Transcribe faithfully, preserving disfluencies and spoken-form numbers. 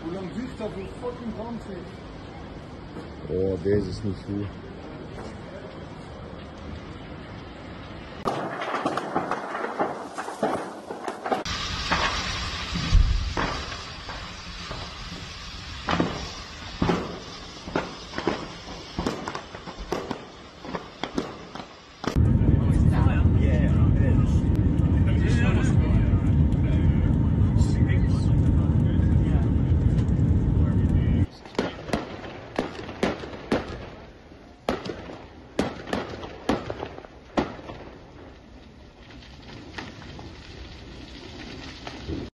Hoe lang vliegt dat voor fucking brandweer? Oh, deze is niet goed.